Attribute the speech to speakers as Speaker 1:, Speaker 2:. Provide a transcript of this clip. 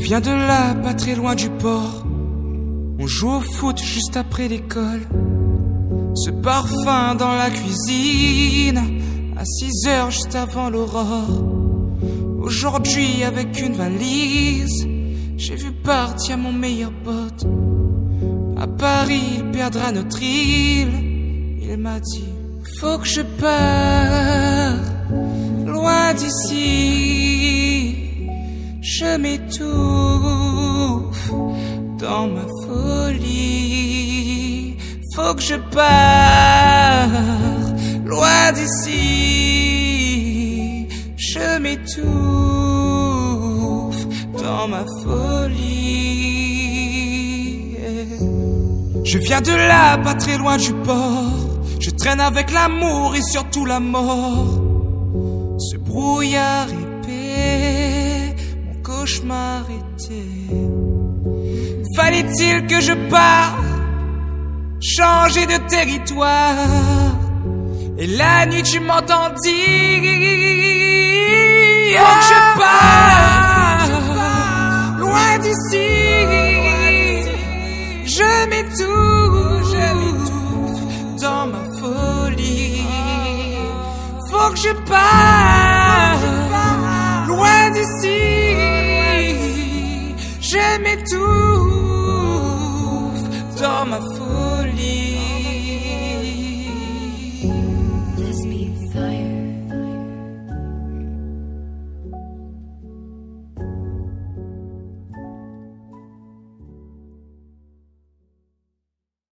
Speaker 1: viens de là, pas très loin du port. On joue au foot juste après l'école. Ce parfum dans la cuisine, à 6 heures juste avant l'aurore. Aujourd'hui avec une valise, j'ai vu partir mon meilleur pote. À Paris, il perdra notre île. Il m'a dit, faut que je parte loin d'ici. Je m'étouffe dans ma folie. Faut que je parte loin d'ici. Je m'étouffe dans ma folie. Je viens de là, pas très loin du port. Je traîne avec l'amour et surtout la mort. Ce brouillard épais, mon cauchemar était. Fallait-il que je parte, changer de territoire? Et la nuit tu m'entendis. Faut que je parte loin d'ici. Je m'étouffe dans ma folie. Faut que je parte loin d'ici. Je m'étouffe dans ma folie.